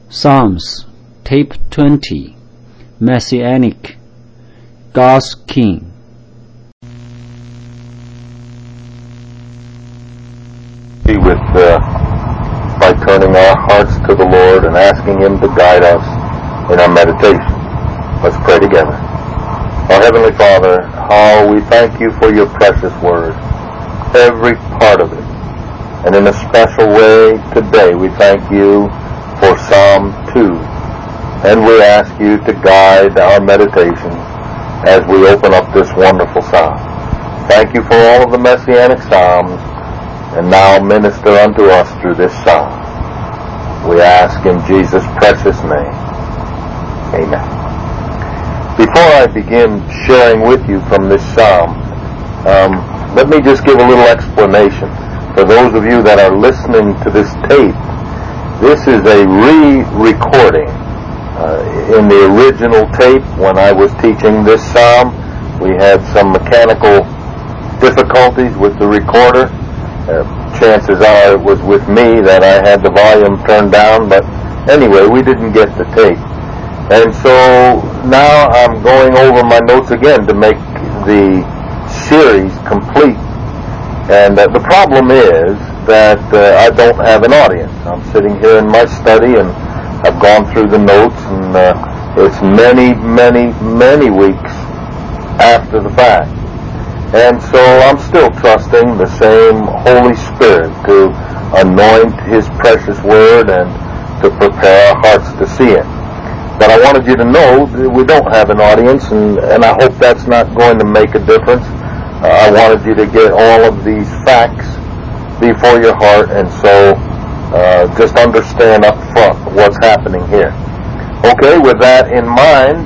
Psalms, Tape 20, Messianic, God's King. By turning our hearts to the Lord and asking Him to guide us in our meditation. Let's pray together. Our Heavenly Father, how we thank You for Your precious Word, every part of it. And in a special way today, we thank You for Psalm 2. And we ask You to guide our meditation as we open up this wonderful psalm. Thank You for all of the Messianic Psalms, and now minister unto us through this psalm. We ask in Jesus' precious name. Amen. Before I begin sharing with you from this psalm, let me just give a little explanation. For those of you that are listening to this tape, this is a re-recording. In the original tape, when I was teaching this psalm, we had some mechanical difficulties with the recorder. Chances are it was with me that I had the volume turned down, but anyway, we didn't get the tape. And so now I'm going over my notes again to make the series complete. And the problem is that I don't have an audience. I'm sitting here in my study, and I've gone through the notes, and it's many, many, many weeks after the fact. And so I'm still trusting the same Holy Spirit to anoint His precious Word and to prepare our hearts to see it. But I wanted you to know that we don't have an audience, and I hope that's not going to make a difference. I wanted you to get all of these facts before your heart, and so just understand up front what's happening here. Okay, with that in mind,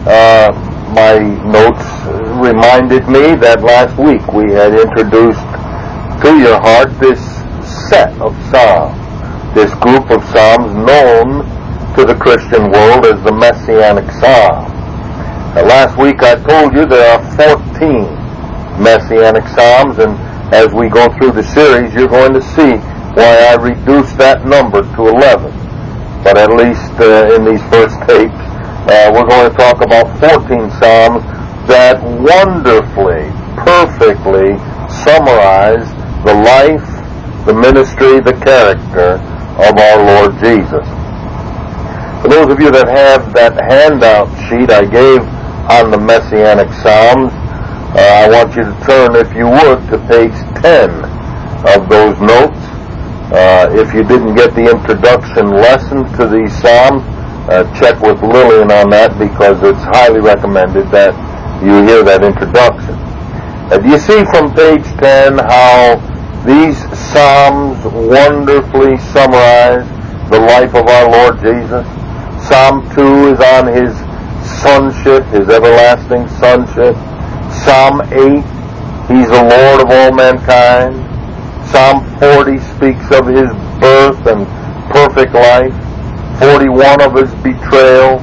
my notes reminded me that last week we had introduced to your heart this set of psalms, this group of psalms known to the Christian world as the Messianic Psalms. Last week I told you there are 14 Messianic Psalms, and as we go through the series you're going to see why I reduced that number to 11. But at least in these first tapes, we're going to talk about 14 Psalms that wonderfully, perfectly summarize the life, the ministry, the character of our Lord Jesus. For those of you that have that handout sheet I gave on the Messianic Psalms, I want you to turn, if you would, to page 10 of those notes. If you didn't get the introduction lesson to these Psalms, check with Lillian on that, because it's highly recommended that you hear that introduction. Do you see from page 10 how these Psalms wonderfully summarize the life of our Lord Jesus? Psalm 2 is on His sonship, His everlasting sonship. Psalm 8, He's the Lord of all mankind. Psalm 40 speaks of His birth and perfect life. 41 of His betrayal,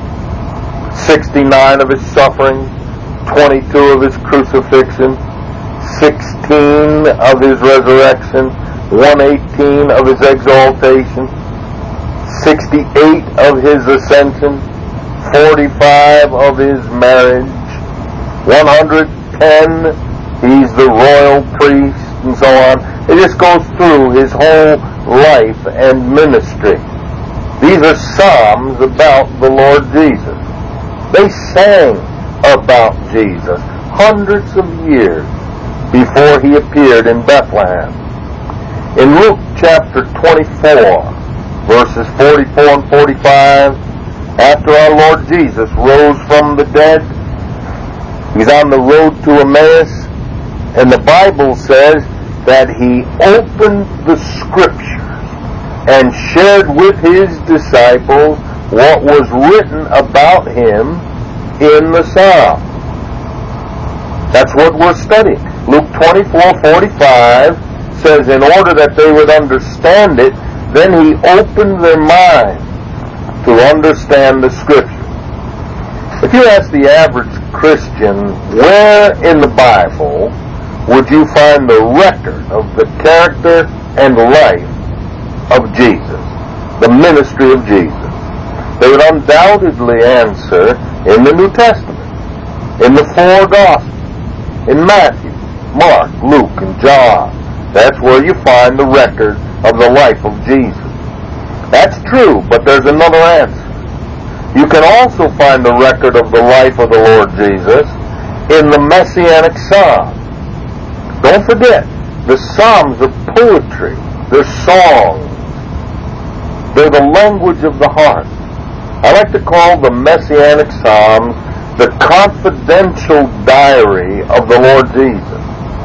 69 of His suffering, 22 of His crucifixion, 16 of His resurrection, 118 of His exaltation, 68 of His ascension, 45 of His marriage, 110 He's the royal priest, and so on. It just goes through His whole life and ministry. These are psalms about the Lord Jesus. They sang about Jesus hundreds of years before He appeared in Bethlehem. In Luke chapter 24, verses 44 and 45, after our Lord Jesus rose from the dead, He's on the road to Emmaus, and the Bible says that He opened the Scriptures and shared with His disciples what was written about Him in the Psalm. That's what we're studying. Luke 24:45 says, in order that they would understand it, then He opened their mind to understand the Scripture. If you ask the average Christian, where in the Bible would you find the record of the character and life of Jesus, the ministry of Jesus? they would undoubtedly answer in the New Testament, in the four Gospels, in Matthew, Mark, Luke, and John. That's where you find the record of the life of Jesus. That's true, but there's another answer. You can also find the record of the life of the Lord Jesus in the Messianic Psalms. Don't forget, the Psalms are poetry. They're songs. They're the language of the heart. I like to call the Messianic Psalms the confidential diary of the Lord Jesus,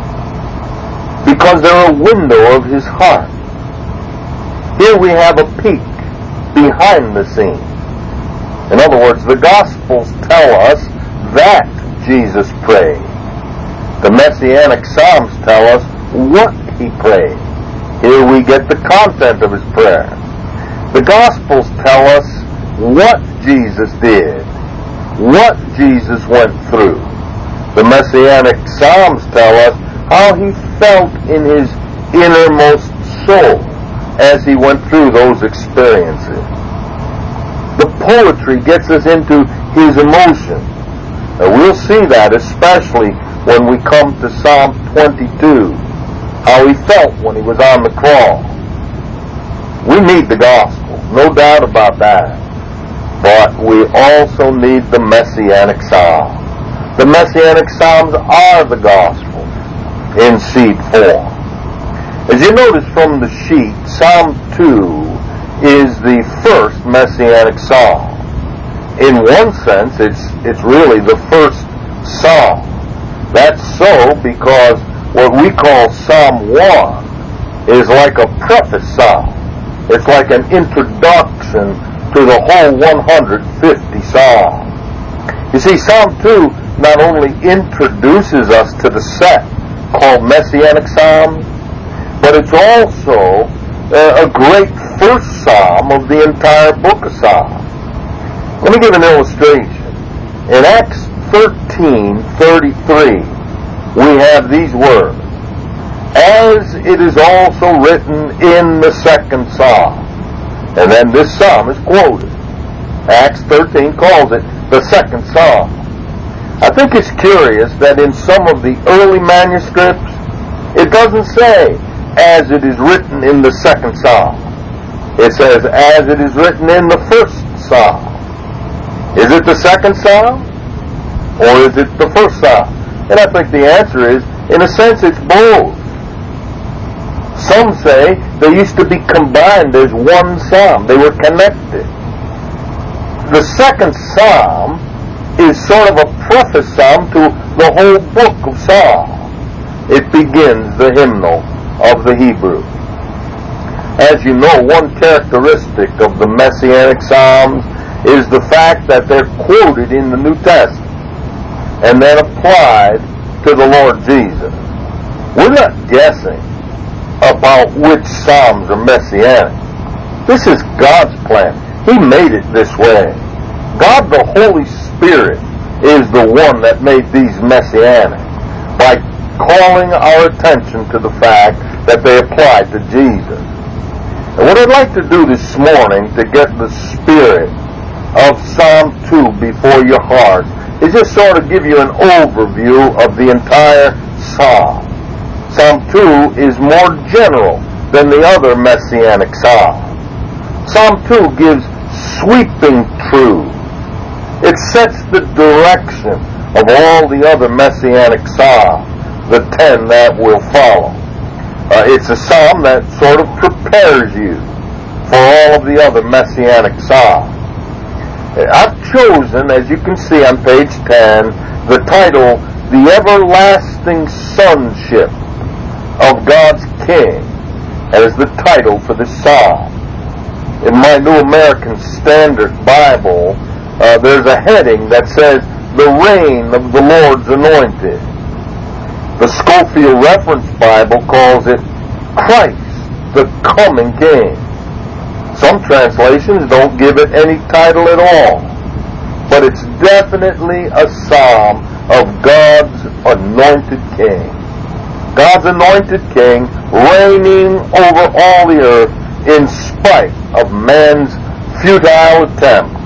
because they're a window of His heart. Here we have a peek behind the scene. In other words, the Gospels tell us that Jesus prayed. The Messianic Psalms tell us what He prayed. Here we get the content of His prayer. The Gospels tell us what Jesus did, what Jesus went through. The Messianic Psalms tell us how He felt in His innermost soul as He went through those experiences. The poetry gets us into His emotion. And we'll see that especially when we come to Psalm 22, how He felt when He was on the cross. We need the gospel, no doubt about that. But we also need the Messianic Psalms. The Messianic Psalms are the gospel in seed form. As you notice from the sheet, Psalm 2 is the first Messianic Psalm. In one sense, it's really the first Psalm. That's so because what we call Psalm 1 is like a preface Psalm. It's like an introduction to the whole 150 Psalms. You see, Psalm 2 not only introduces us to the set called Messianic Psalms, but it's also a great first Psalm of the entire book of Psalms. Let me give an illustration. In Acts 13:33, we have these words, "As it is also written in the second Psalm." And then this Psalm is quoted. Acts 13 calls it the second Psalm. I think it's curious that in some of the early manuscripts, it doesn't say, "as it is written in the second Psalm." It says, "as it is written in the first Psalm." Is it the second Psalm? Or is it the first Psalm? And I think the answer is, in a sense, it's both. Some say they used to be combined as one Psalm. They were connected. The second Psalm is sort of a preface Psalm to the whole book of Psalms. It begins the hymnal of the Hebrew. As you know, one characteristic of the Messianic Psalms is the fact that they're quoted in the New Testament and then applied to the Lord Jesus. We're not guessing about which Psalms are Messianic. This is God's plan. He made it this way. God the Holy Spirit is the one that made these Messianic by calling our attention to the fact that they apply to Jesus. And what I'd like to do this morning to get the spirit of Psalm 2 before your heart is just sort of give you an overview of the entire Psalm. Psalm 2 is more general than the other Messianic Psalms. Psalm 2 gives sweeping truth. It sets the direction of all the other Messianic Psalms, the 10 that will follow. It's a Psalm that sort of prepares you for all of the other Messianic Psalms. I've chosen, as you can see on page 10, the title, "The Everlasting Sonship of God's King," as the title for this Psalm. In my New American Standard Bible, there's a heading that says, "The Reign of the Lord's Anointed." The Scofield Reference Bible calls it "Christ, the Coming King." Some translations don't give it any title at all, but it's definitely a psalm of God's anointed King. God's anointed King reigning over all the earth in spite of man's futile attempt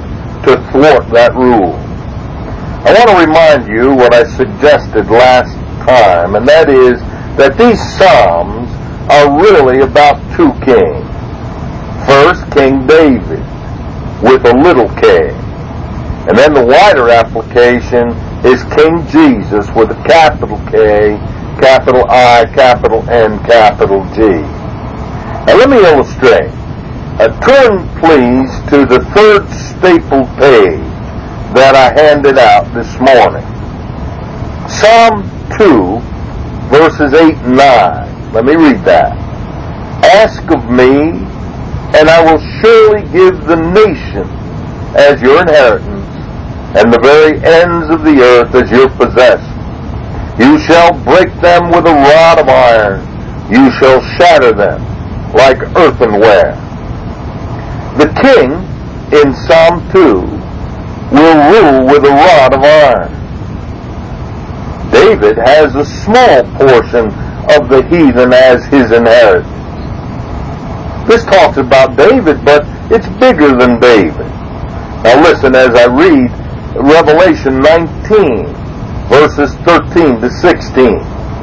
to thwart that rule. I want to remind you what I suggested last time, and that is that these Psalms are really about two kings. First, King David, with a little k. And then the wider application is King Jesus with a capital K, capital I, capital N, capital G. Now let me illustrate. Turn please to the third stapled page that I handed out this morning. Psalm 2, verses 8 and 9. Let me read that. Ask of me, and I will surely give the nation as your inheritance, and the very ends of the earth as your possession. You shall break them with a rod of iron. You shall shatter them like earthenware. The king in Psalm 2 will rule with a rod of iron. David has a small portion of the heathen as his inheritance. This talks about David, but it's bigger than David. Now listen as I read Revelation 19, verses 13 to 16.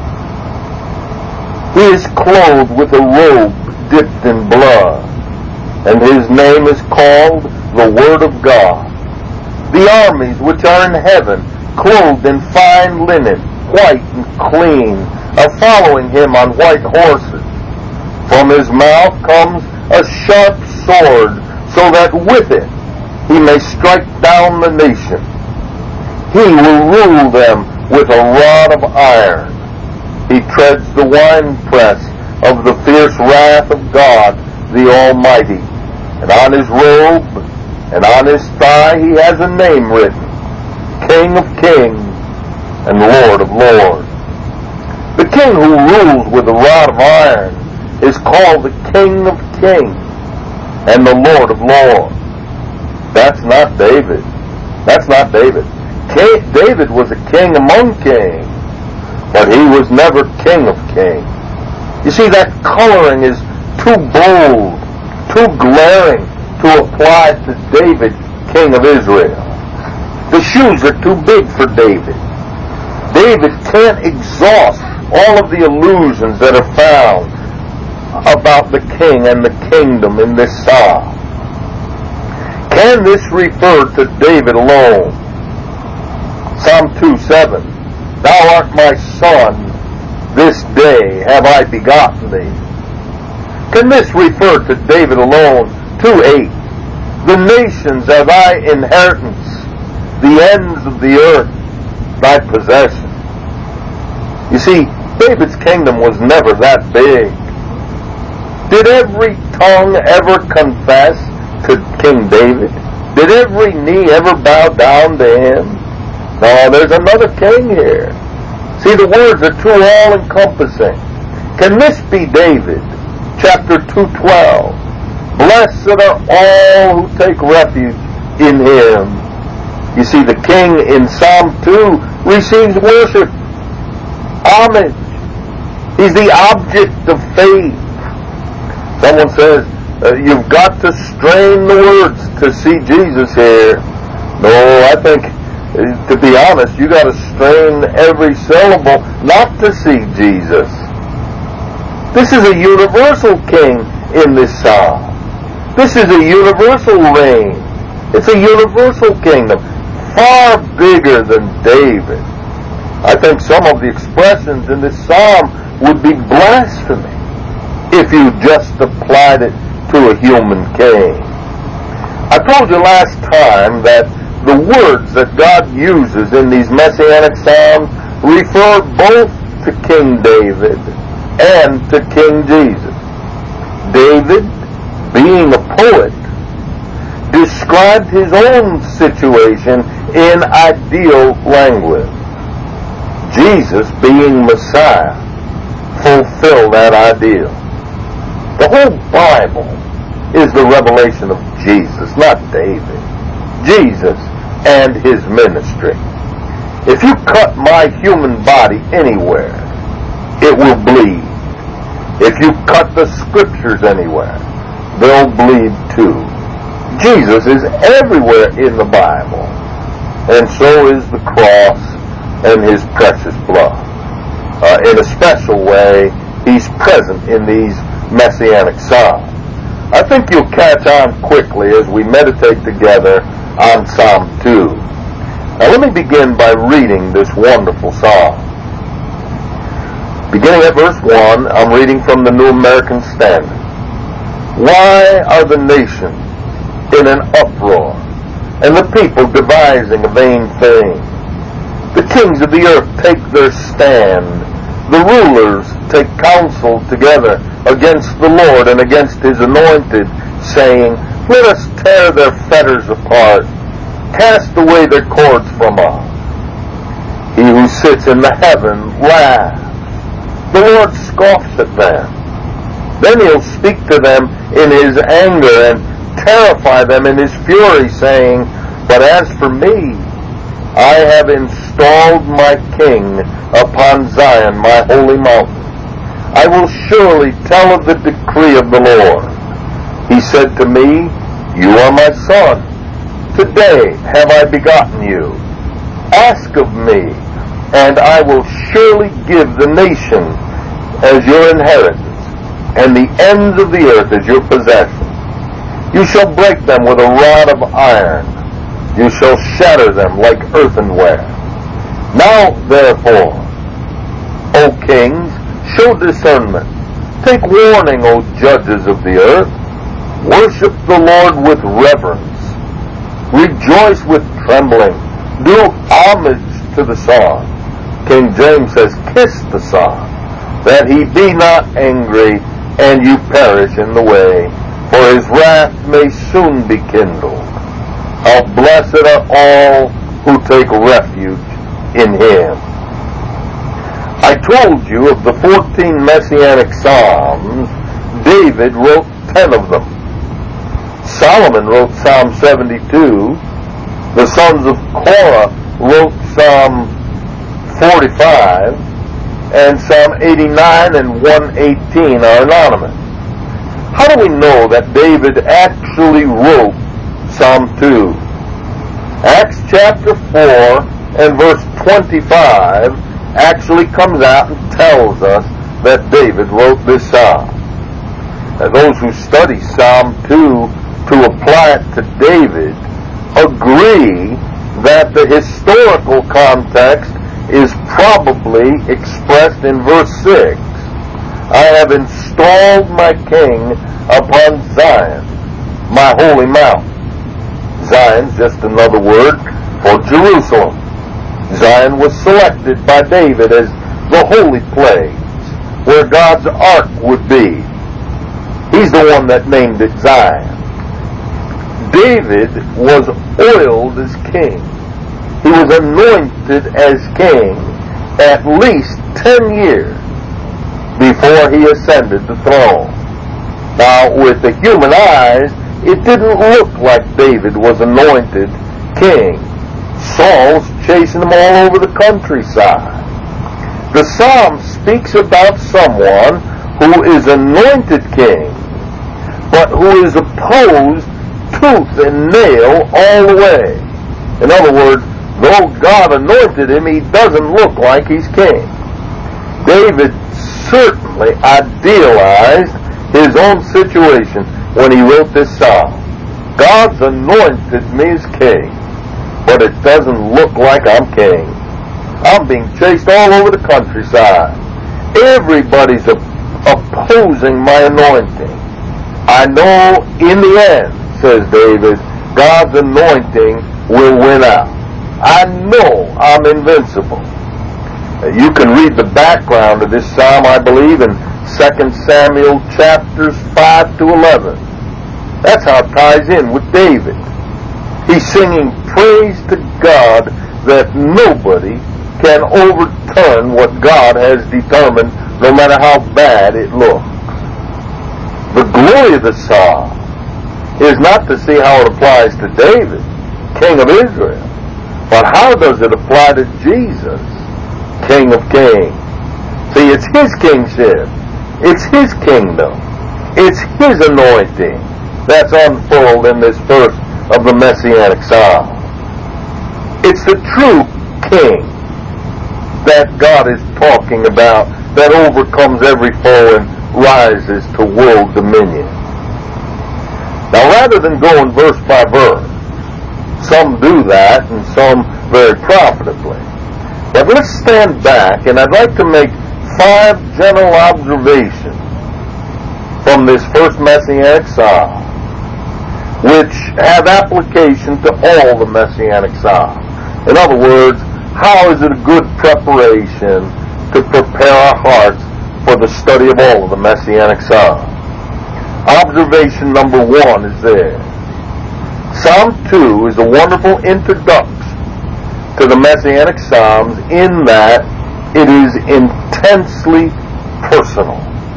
He is clothed with a robe dipped in blood, and his name is called the Word of God. The armies which are in heaven, clothed in fine linen, white and clean, are following him on white horses. From his mouth comes a sharp sword, so that with it he may strike down the nation. He will rule them with a rod of iron. He treads the winepress of the fierce wrath of God the Almighty. And on his robe and on his thigh he has a name written, King of Kings and Lord of Lords. The king who rules with a rod of iron is called the King of Kings and the Lord of Lords. That's not David. That's not David. David was a king among kings, but he was never King of Kings. You see, that coloring is too bold, too glaring to apply to David, king of Israel. The shoes are too big for David. David can't exhaust all of the allusions that are found about the king and the kingdom in this psalm. Can this refer to David alone? Psalm 2:7. Thou art my son, this day have I begotten thee. Can this refer to David alone? 2:8. The nations are thy inheritance, the ends of the earth thy possession. You see, David's kingdom was never that big. Did every tongue ever confess to King David? Did every knee ever bow down to him? No, there's another king here. See, the words are too all-encompassing. Can this be David? Chapter 2:12. Blessed are all who take refuge in him. You see, the king in Psalm 2 receives worship, homage. He's the object of faith. Someone says, you've got to strain the words to see Jesus here. No, I think, to be honest, you got to strain every syllable not to see Jesus. This is a universal king in this psalm. This is a universal reign. It's a universal kingdom, far bigger than David. I think some of the expressions in this psalm would be blasphemy if you just applied it to a human king. I told you last time that the words that God uses in these messianic psalms refer both to King David and to King Jesus. David, being a poet, described his own situation in ideal language. Jesus, being Messiah, fulfilled that ideal. The whole Bible is the revelation of Jesus, not David. Jesus and his ministry. If you cut my human body anywhere, it will bleed. If you cut the scriptures anywhere, they'll bleed too. Jesus is everywhere in the Bible, and so is the cross and his precious blood. In a special way, he's present in these messianic psalms. I think you'll catch on quickly as we meditate together on Psalm 2. Now let me begin by reading this wonderful psalm. Beginning at verse 1, I'm reading from the New American Standard. Why are the nations in an uproar, and the people devising a vain thing? The kings of the earth take their stand. The rulers take counsel together against the Lord and against his anointed, saying, let us tear their fetters apart, cast away their cords from us. He who sits in the heaven laughs. The Lord scoffs at them. Then he'll speak to them in his anger and terrify them in his fury, saying, but as for me, I have installed my king upon Zion, my holy mountain. I will surely tell of the decree of the Lord. He said to me, you are my son. Today have I begotten you. Ask of me, and I will surely give the nation as your inheritance, and the ends of the earth as your possession. You shall break them with a rod of iron. You shall shatter them like earthenware. Now, therefore, O kings, show discernment. Take warning, O judges of the earth. Worship the Lord with reverence. Rejoice with trembling. Do homage to the Son. King James says, kiss the Son, that he be not angry, and you perish in the way, for his wrath may soon be kindled. How blessed are all who take refuge in him. I told you of the 14 messianic psalms. David wrote 10 of them. Solomon wrote Psalm 72. The sons of Korah wrote Psalm 45. And Psalm 89 and 118 are anonymous. How do we know that David actually wrote Psalm 2? Acts chapter 4 and verse 25 actually comes out and tells us that David wrote this psalm. Now, those who study Psalm 2 to apply it to David agree that the historical context is probably expressed in verse 6. I have installed my king upon Zion, my holy mountain. Zion's just another word for Jerusalem. Zion was selected by David as the holy place where God's ark would be. He's the one that named it Zion. David was oiled as king. He was anointed as king at least 10 years before he ascended the throne. Now, with the human eyes, it didn't look like David was anointed king. Saul's chasing him all over the countryside. The psalm speaks about someone who is anointed king, but who is opposed tooth and nail all the way. In other words, though God anointed him, he doesn't look like he's king. David certainly idealized his own situation when he wrote this psalm. God's anointed me as king, but it doesn't look like I'm king. I'm being chased all over the countryside. Everybody's opposing my anointing. I know in the end, says David, God's anointing will win out. I know I'm invincible. You can read the background of this psalm, I believe, in 2 Samuel chapters 5 to 11. That's how it ties in with David. He's singing praise to God that nobody can overturn what God has determined, no matter how bad it looks. The glory of the psalm is not to see how it applies to David, king of Israel, but how does it apply to Jesus, King of Kings? See, it's his kingship. It's his kingdom. It's his anointing. that's unfurled in this verse of the Messianic Psalm. It's the true king that God is talking about, that overcomes every foe and rises to world dominion. Now, rather than going verse by verse, some do that and some very profitably. But let's stand back, and I'd like to make 5 general observations from this first Messianic Psalm, which have application to all the Messianic Psalms. In other words, how is it a good preparation to prepare our hearts for the study of all of the Messianic Psalms? Observation number 1 is this. Psalm 2 is a wonderful introduction to the Messianic Psalms in that it is intensely personal.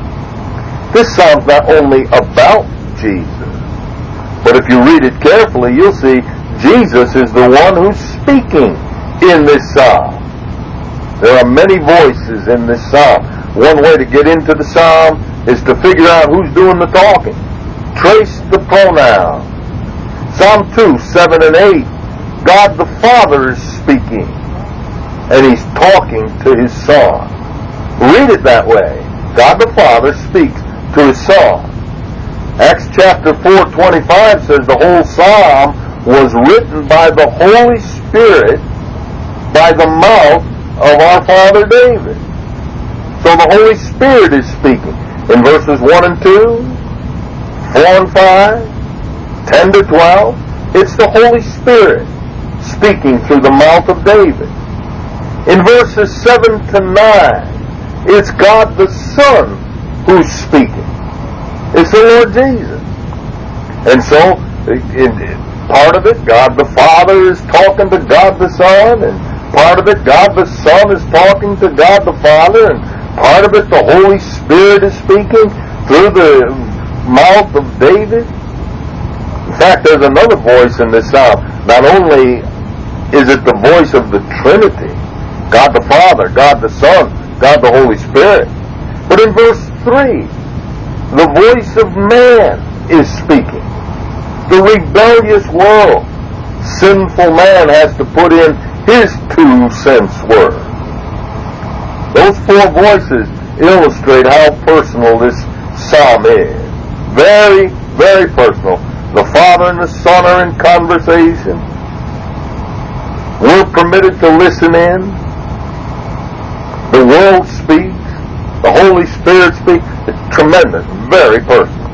This psalm's not only about Jesus, but if you read it carefully, you'll see Jesus is the one who's speaking in this psalm. There are many voices in this psalm. One way to get into the psalm is to figure out who's doing the talking. Trace the pronoun. Psalm 2, 7 and 8, God the Father is speaking, and He's talking to His Son. Read it that way. God the Father speaks to His Son. Acts chapter 4:25 says the whole psalm was written by the Holy Spirit by the mouth of our father David. So the Holy Spirit is speaking. In verses 1 and 2, 4 and 5, 10 to 12, it's the Holy Spirit speaking through the mouth of David. In verses 7 to 9, it's God the Son who's speaking. It's the Lord Jesus. And so, part of it, God the Father is talking to God the Son, and part of it, God the Son is talking to God the Father, and part of it, the Holy Spirit is speaking through the mouth of David. In fact, there's another voice in this psalm. Not only is it the voice of the Trinity, God the Father, God the Son, God the Holy Spirit, but in verse 3, the voice of man is speaking. The rebellious world, sinful man has to put in his 2 cents worth. Those 4 voices illustrate how personal this psalm is. Very, very personal. The Father and the Son are in conversation. We're permitted to listen in. The world speaks. The Holy Spirit speaks. It's tremendous. Very personal.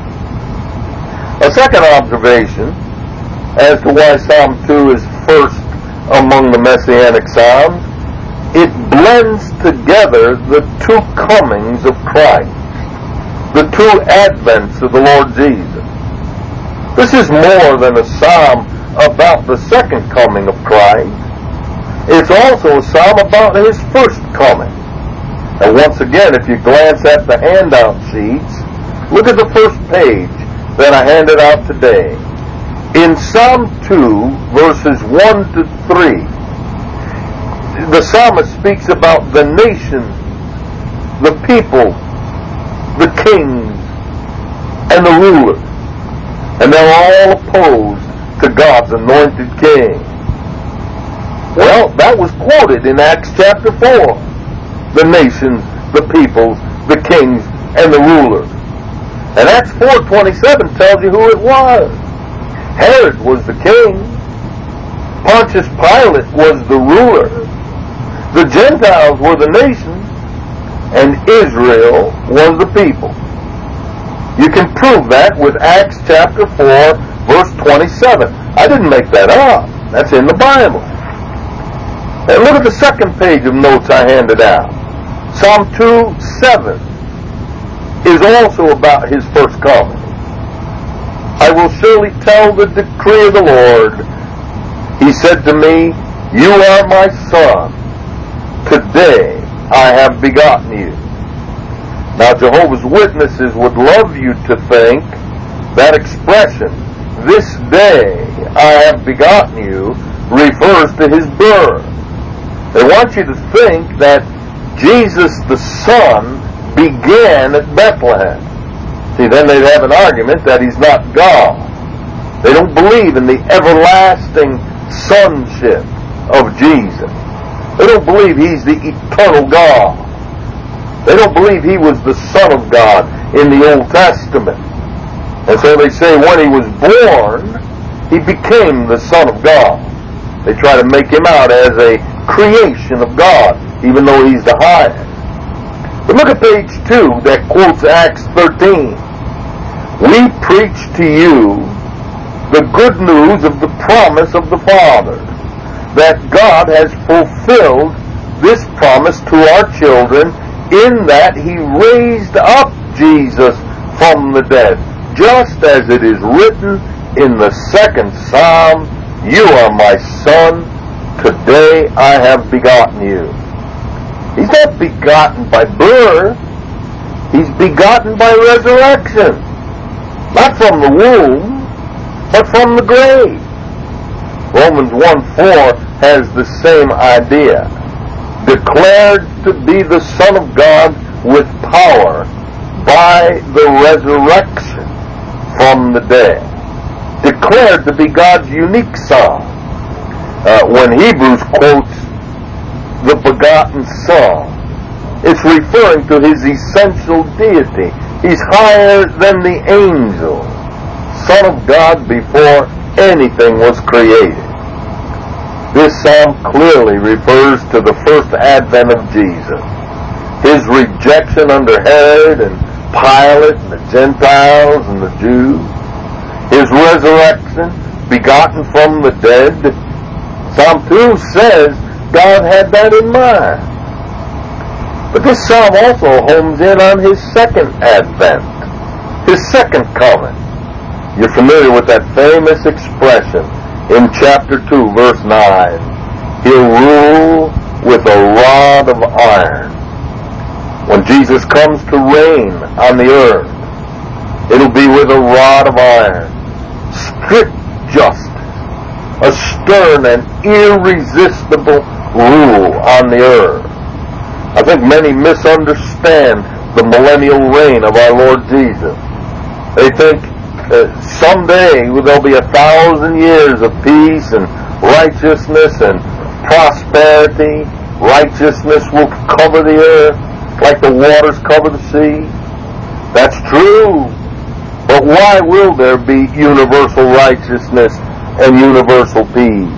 A second observation as to why Psalm 2 is first among the Messianic Psalms, it blends together the 2 comings of Christ, the 2 advents of the Lord Jesus. This is more than a psalm about the second coming of Christ. It's also a psalm about His first coming. And once again, if you glance at the handout sheets, look at the first page that I handed out today. In Psalm 2, verses 1 to 3, the psalmist speaks about the nation, the people, the kings, and the rulers. And they're all opposed to God's anointed king. Well, that was quoted in Acts chapter 4. The nations, the peoples, the kings, and the rulers. And Acts 4:27 tells you who it was. Herod was the king. Pontius Pilate was the ruler. The Gentiles were the nations. And Israel was the people. You can prove that with Acts chapter 4, verse 27. I didn't make that up. That's in the Bible. And look at the second page of notes I handed out. Psalm 2:7 is also about His first coming. I will surely tell the decree of the Lord. He said to me, You are my son. Today I have begotten you. Now Jehovah's Witnesses would love you to think that expression, this day I have begotten you, refers to His birth. They want you to think that Jesus the Son began at Bethlehem. See, then they'd have an argument that He's not God. They don't believe in the everlasting sonship of Jesus. They don't believe He's the eternal God. They don't believe He was the Son of God in the Old Testament. And so they say when He was born, He became the Son of God. They try to make Him out as a creation of God, even though He's the highest. But look at page 2 that quotes Acts 13. We preach to you the good news of the promise of the Father, that God has fulfilled this promise to our children in that He raised up Jesus from the dead, just as it is written in the 2nd Psalm, you are my Son, today I have begotten you. He's not begotten by birth, He's begotten by resurrection. Not from the womb, but from the grave. Romans 1:4 has the same idea. Declared to be the Son of God with power by the resurrection from the dead. Declared to be God's unique Son. When Hebrews quotes the begotten Son, it's referring to His essential deity. He's higher than the angels. Son of God before anything was created. This psalm clearly refers to the first advent of Jesus. His rejection under Herod and Pilate and the Gentiles and the Jews. His resurrection, begotten from the dead. Psalm 2 says God had that in mind. But this psalm also homes in on His second advent, His second coming. You're familiar with that famous expression in chapter 2, verse 9. He'll rule with a rod of iron. When Jesus comes to reign on the earth, it'll be with a rod of iron. Strict justice. A stern and irresistible rule on the earth. I think many misunderstand the millennial reign of our Lord Jesus. They think someday there'll be 1,000 years of peace and righteousness and prosperity. Righteousness will cover the earth like the waters cover the sea. That's true. But why will there be universal righteousness and universal peace?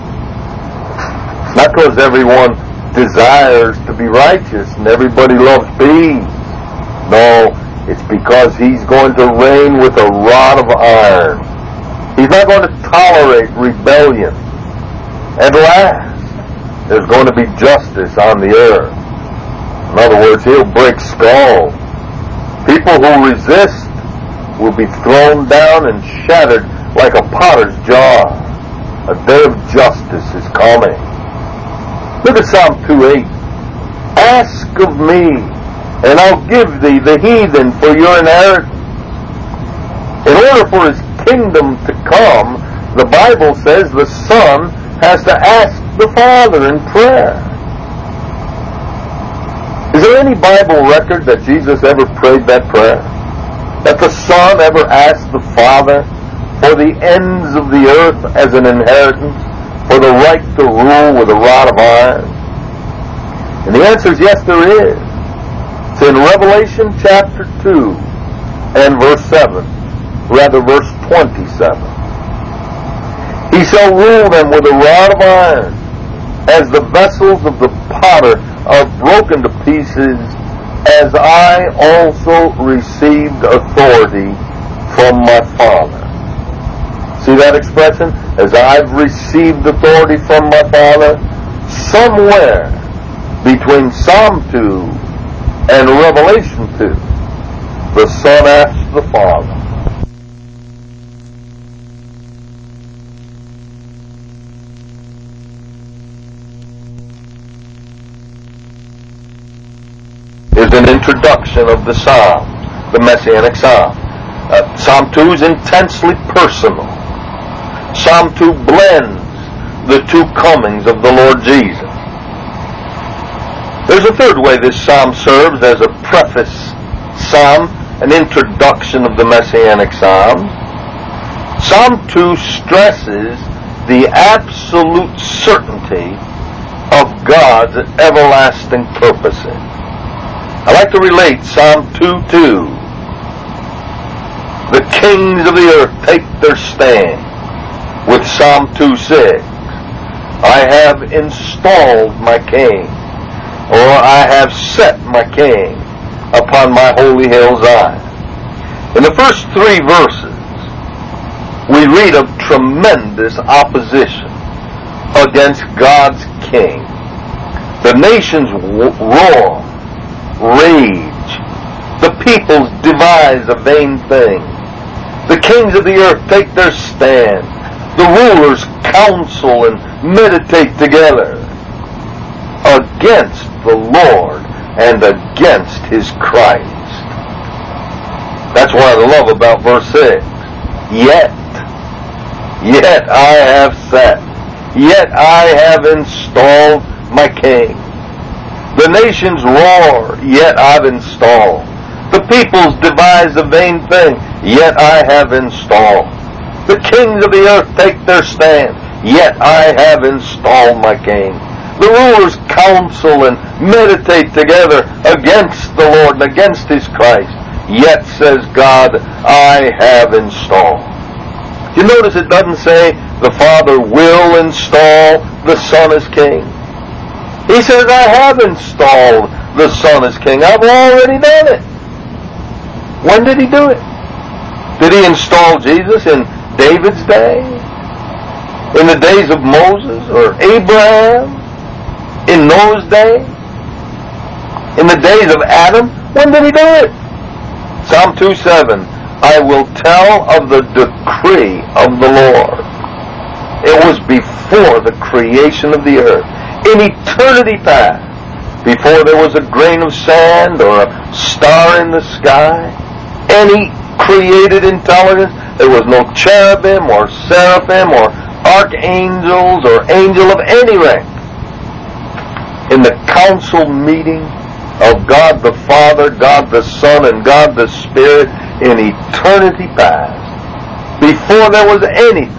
Not because everyone desires to be righteous and everybody loves peace. No, it's because He's going to reign with a rod of iron. He's not going to tolerate rebellion. At last, there's going to be justice on the earth. In other words, He'll break skulls. People who resist will be thrown down and shattered like a potter's jar. A day of justice is coming. Look at Psalm 2:8. Ask of me, and I'll give thee the heathen for your inheritance. In order for His kingdom to come, the Bible says the Son has to ask the Father in prayer. Is there any Bible record that Jesus ever prayed that prayer? That the Son ever asked the Father for the ends of the earth as an inheritance? For the right to rule with a rod of iron? And the answer is yes, there is. It's in Revelation chapter 2 and verse 7. Rather, verse 27. He shall rule them with a rod of iron, as the vessels of the potter are broken to pieces, as I also received authority from my Father. See that expression? As I've received authority from my Father. Somewhere between Psalm 2 and Revelation 2, the Son asks the Father. Is an introduction of the Psalm, the Messianic Psalm. Psalm 2 is intensely personal. Psalm 2 blends the two comings of the Lord Jesus. There's a third way this psalm serves as a preface psalm, an introduction of the Messianic Psalm. Psalm 2 stresses the absolute certainty of God's everlasting purposes. I like to relate Psalm 2:2. The kings of the earth take their stand, with Psalm 2:6. I have installed my king, or I have set my king upon my holy hill Zion. In the first 3 verses, we read of tremendous opposition against God's king. The nations roar, rage. The peoples devise a vain thing. The kings of the earth take their stand. The rulers counsel and meditate together against the Lord and against His Christ. That's what I love about verse 6. Yet I have set, yet I have installed my king. The nations roar, yet I've installed. The peoples devise a vain thing, yet I have installed. The kings of the earth take their stand, yet I have installed my king. The rulers counsel and meditate together against the Lord and against His Christ, yet, says God, I have installed. You notice it doesn't say the Father will install the Son as king. He says, I have installed the Son as king. I've already done it. When did He do it? Did He install Jesus in David's day? In the days of Moses or Abraham? In Noah's day? In the days of Adam? When did He do it? Psalm 2:7, I will tell of the decree of the Lord. It was before the creation of the earth. In eternity past, before there was a grain of sand or a star in the sky, any created intelligence, there was no cherubim or seraphim or archangels or angel of any rank. In the council meeting of God the Father, God the Son, and God the Spirit in eternity past, before there was anything,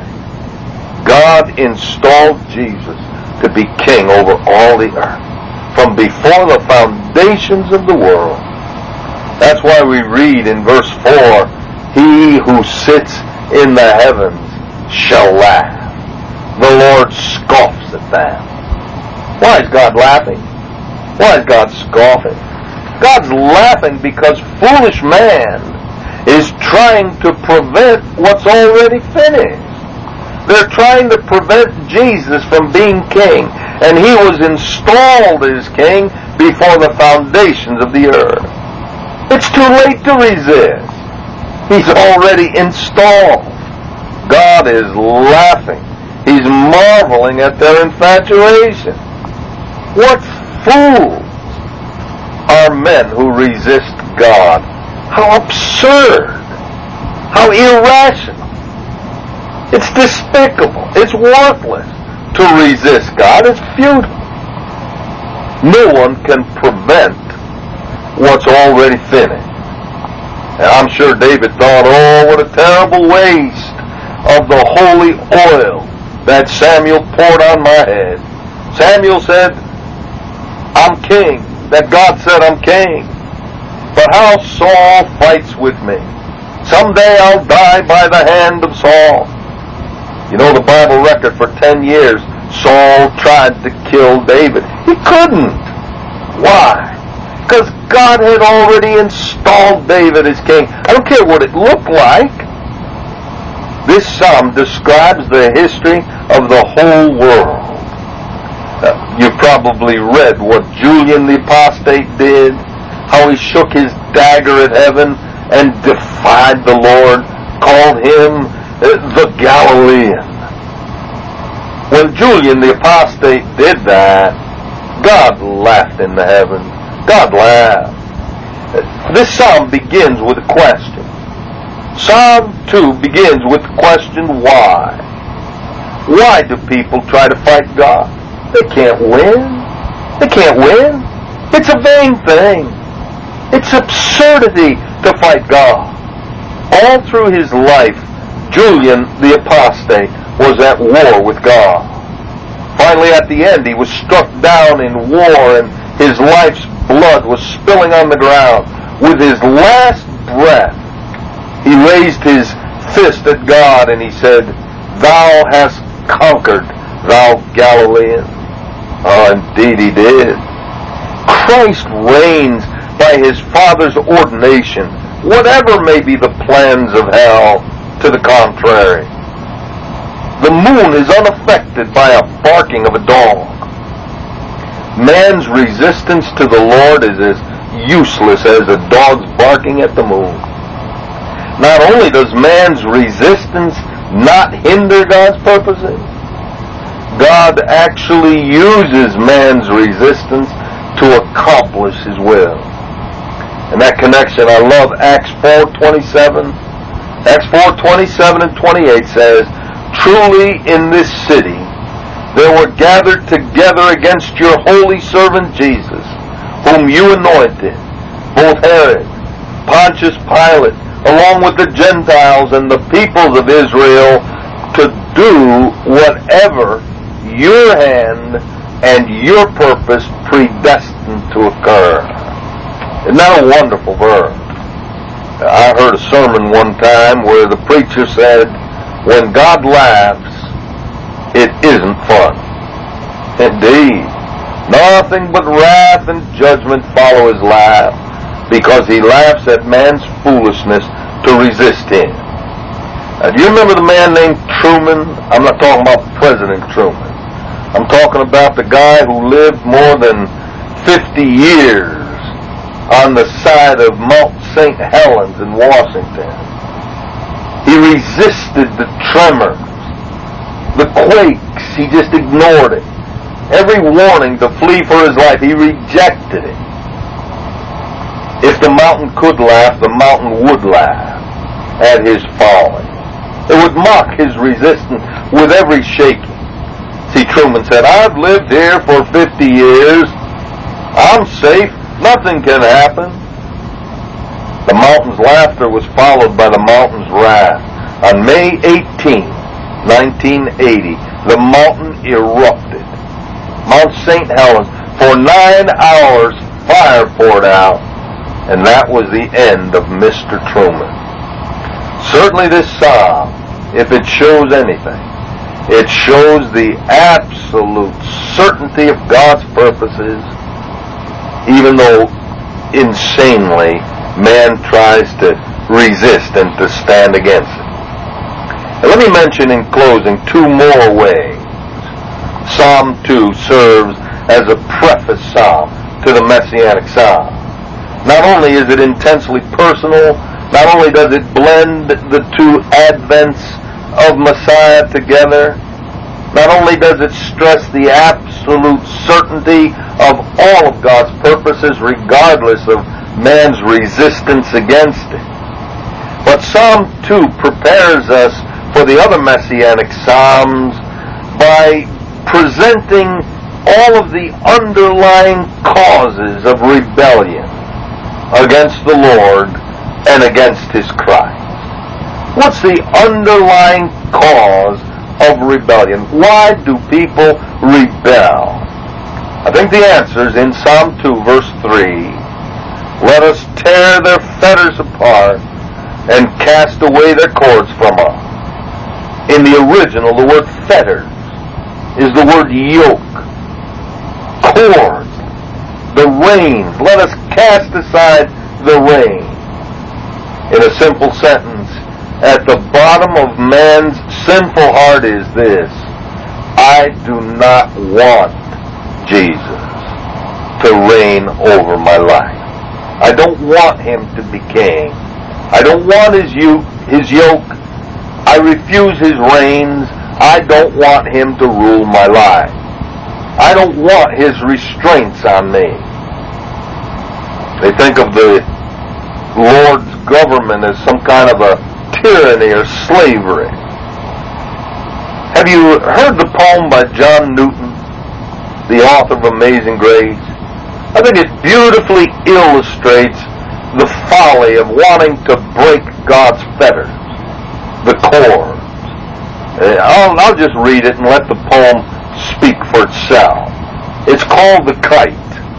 God installed Jesus to be king over all the earth, from before the foundations of the world. That's why we read in verse 4, He who sits in the heavens shall laugh. The Lord scoffs at them. Why is God laughing? Why is God scoffing? God's laughing because foolish man is trying to prevent what's already finished. They're trying to prevent Jesus from being king, and He was installed as king before the foundations of the earth. It's too late to resist. He's already installed. God is laughing. He's marveling at their infatuation. What fools are men who resist God? How absurd! How irrational! It's despicable. It's worthless to resist God. It's futile. No one can prevent what's already finished. And I'm sure David thought, oh, what a terrible waste of the holy oil that Samuel poured on my head. Samuel said, I'm king. That God said I'm king. But how Saul fights with me. Someday I'll die by the hand of Saul. You know the Bible record for 10 years, Saul tried to kill David. He couldn't. Why? Because God had already installed David as king. I don't care what it looked like. This psalm describes the history of the whole world. You probably read what Julian the Apostate did, how he shook his dagger at heaven and defied the Lord, called him the Galilean. When Julian the Apostate did that, God laughed in the heavens. God laughed. This psalm begins with a question. Psalm 2 begins with the question, why? Why do people try to fight God? They can't win. They can't win. It's a vain thing. It's absurdity to fight God. All through his life, Julian the Apostate was at war with God. Finally, at the end, he was struck down in war, and his life's blood was spilling on the ground. With his last breath, he raised his fist at God and he said, "Thou hast conquered, thou Galilean." Oh, indeed he did. Christ reigns by his Father's ordination, whatever may be the plans of hell to the contrary. The moon is unaffected by a barking of a dog. Man's resistance to the Lord is as useless as a dog's barking at the moon. Not only does man's resistance not hinder God's purposes, God actually uses man's resistance to accomplish his will. In that connection, I love Acts 4:27. Acts 4:27 and 28 says, "Truly in this city there were gathered together against your holy servant Jesus, whom you anointed, both Herod, Pontius Pilate, along with the Gentiles and the peoples of Israel, to do whatever your hand and your purpose predestined to occur." Isn't that a wonderful verse? I heard a sermon one time where the preacher said, "When God laughs, it isn't fun." Indeed, nothing but wrath and judgment follow his laugh, because he laughs at man's foolishness to resist him. Do you remember the man named Truman? I'm not talking about President Truman. I'm talking about the guy who lived more than 50 years on the side of Mount St. Helens in Washington. He resisted the tremors, the quakes. He just ignored it. Every warning to flee for his life, he rejected it. If the mountain could laugh, the mountain would laugh at his falling. It would mock his resistance with every shaking. See, Truman said, "I've lived here for 50 years. I'm safe. Nothing can happen." The mountain's laughter was followed by the mountain's wrath. On May 18, 1980, the mountain erupted. Mount St. Helens, for 9 hours, fire poured out, and that was the end of Mr. Truman. Certainly this psalm, if it shows anything, it shows the absolute certainty of God's purposes, even though insanely man tries to resist and to stand against it. And let me mention in closing two more ways Psalm 2 serves as a preface psalm to the Messianic Psalm. Not only is it intensely personal, not only does it blend the two advents of Messiah together, not only does it stress the absolute certainty of all of God's purposes regardless of man's resistance against it, but Psalm 2 prepares us for the other Messianic Psalms by presenting all of the underlying causes of rebellion against the Lord and against His Christ. What's the underlying cause of rebellion? Why do people rebel? I think the answer is in Psalm 2, verse 3. "Let us tear their fetters apart and cast away their cords from us." In the original, the word fetters is the word yoke. Cords. The reins. Let us cast aside the reins. In a simple sentence, at the bottom of man's sinful heart is this: I do not want Jesus to reign over my life. I don't want Him to be king. I don't want His yoke. I refuse His reins. I don't want Him to rule my life. I don't want His restraints on me. They think of the Lord's government as some kind of a tyranny or slavery. Have you heard the poem by John Newton, the author of Amazing Grace? I think it beautifully illustrates the folly of wanting to break God's fetters. the chords. I'll just read it and let the poem speak for itself. It's called The Kite.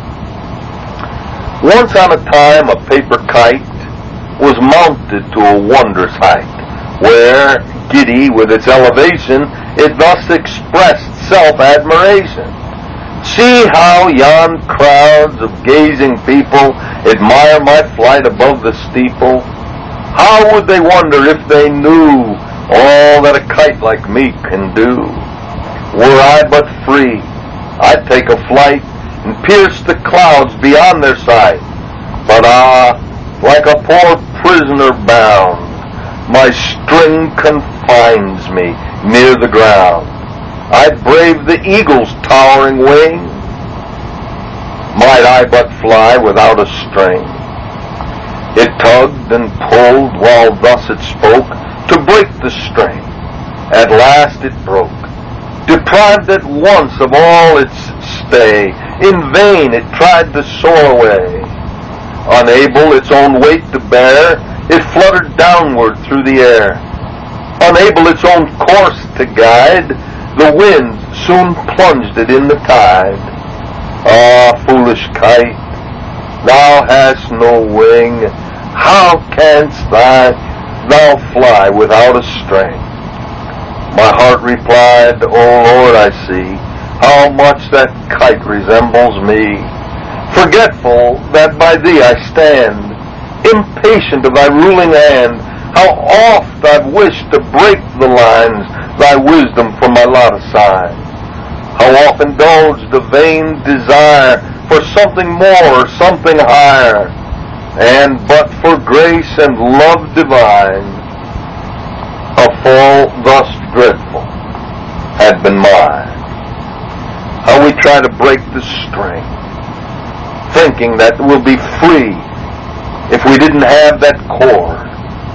Once on a time, a paper kite was mounted to a wondrous height, where, giddy with its elevation, it thus expressed self-admiration. See how yon crowds of gazing people admire my flight above the steeple. How would they wonder if they knew all that a kite like me can do? Were I but free, I'd take a flight and pierce the clouds beyond their sight. But like a poor prisoner bound, my string confines me near the ground. I'd brave the eagle's towering wing, might I but fly without a string. It tugged and pulled while thus it spoke, to break the string. At last it broke, deprived at once of all its stay. In vain it tried to soar away. Unable its own weight to bear, it fluttered downward through the air. Unable its own course to guide, the wind soon plunged it in the tide. Ah, foolish kite, thou hast no wing. How canst thou fly without a string? My heart replied, O Lord, I see how much that kite resembles me. Forgetful that by thee I stand, impatient of thy ruling hand, how oft I've wished to break the lines thy wisdom from my lot aside. How oft indulged the vain desire for something more, something higher, and but for grace and love divine, a fall thus dreadful had been mine. How we try to break the string, thinking that we'll be free if we didn't have that cord.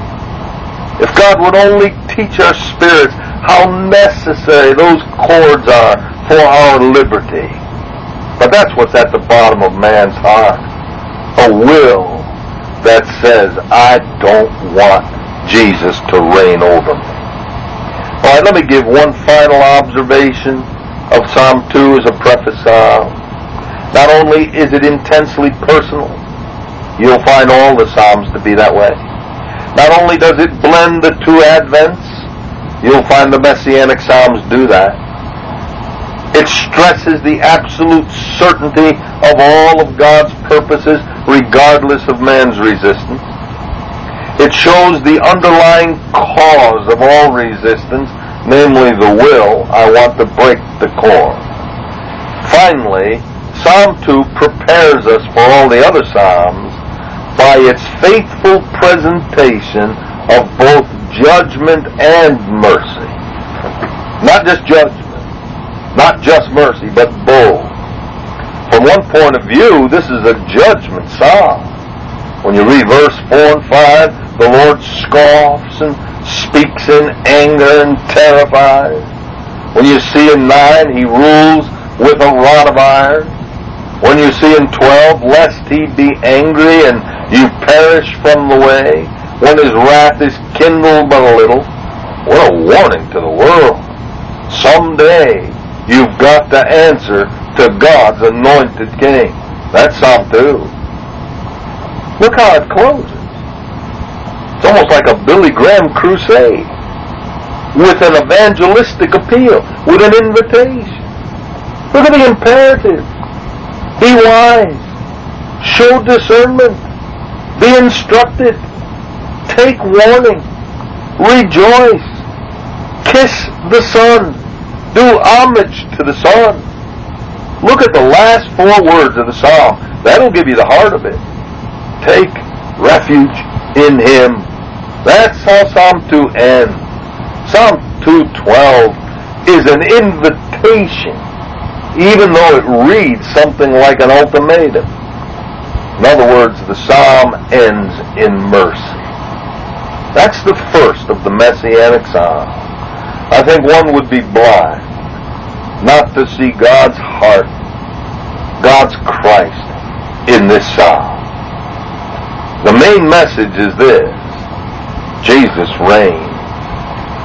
If God would only teach our spirits how necessary those cords are for our liberty. But that's what's at the bottom of man's heart. A will that says, I don't want Jesus to reign over me. All right, let me give one final observation of Psalm 2 as a preface psalm. Not only is it intensely personal, you'll find all the Psalms to be that way. Not only does it blend the two Advents, you'll find the Messianic Psalms do that. It stresses the absolute certainty of all of God's purposes, regardless of man's resistance. It shows the underlying cause of all resistance, namely the will. I want to break the cord. Finally, Psalm 2 prepares us for all the other Psalms by its faithful presentation of both judgment and mercy. Not just judgment, not just mercy, but both. From one point of view, this is a judgment psalm. When you read verse 4 and 5, the Lord scoffs and speaks in anger and terrifies. When you see in 9, he rules with a rod of iron. When you see in 12, lest he be angry and you perish from the way, when his wrath is kindled but a little. What a warning to the world. Someday you've got to answer to God's anointed king. That's Psalm 2. Look how it closes. It's almost like a Billy Graham crusade with an evangelistic appeal, with an invitation. Look at the imperative. Be wise. Show discernment. Be instructed. Take warning. Rejoice. Kiss the Son. Do homage to the Son. Look at the last 4 words of the Psalm. That'll give you the heart of it. Take refuge in Him. That's how Psalm 2 ends. Psalm 2:12 is an invitation, even though it reads something like an ultimatum. In other words, the Psalm ends in mercy. That's the first of the Messianic Psalms. I think one would be blind not to see God's heart, God's Christ in this Psalm. The main message is this: Jesus reigns.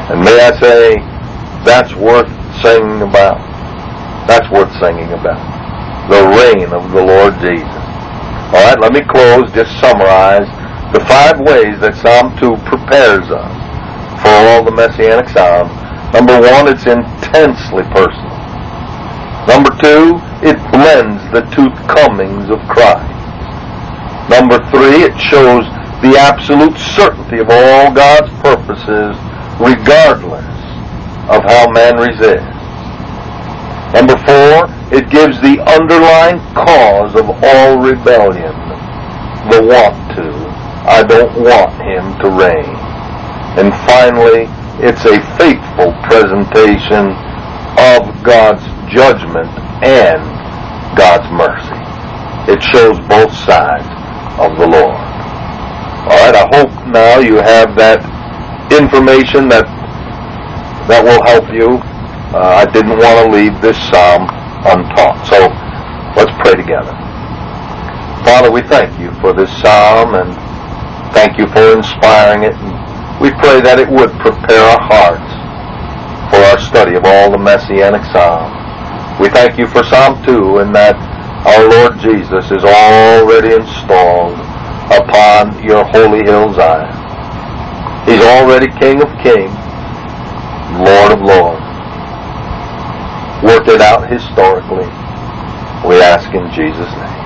And may I say, that's worth singing about. That's worth singing about. The reign of the Lord Jesus. All right, let me close, just summarize the 5 ways that Psalm 2 prepares us for all the Messianic Psalms. Number 1, it's intensely personal. Number 2, it blends the 2 comings of Christ. Number 3, it shows the absolute certainty of all God's purposes, regardless of how man resists. Number 4, it gives the underlying cause of all rebellion, the want to. I don't want him to reign. And finally, it's a faithful presentation of God's judgment and God's mercy. It shows both sides of the Lord. All right, I hope now you have that information that will help you. I didn't want to leave this psalm untaught. So let's pray together. Father, we thank you for this psalm and thank you for inspiring it. And we pray that it would prepare our hearts for our study of all the Messianic psalms. We thank you for Psalm 2 and that our Lord Jesus is already installed upon your holy hill Zion. He's already King of kings, Lord of lords. Work it out historically. We ask in Jesus' name.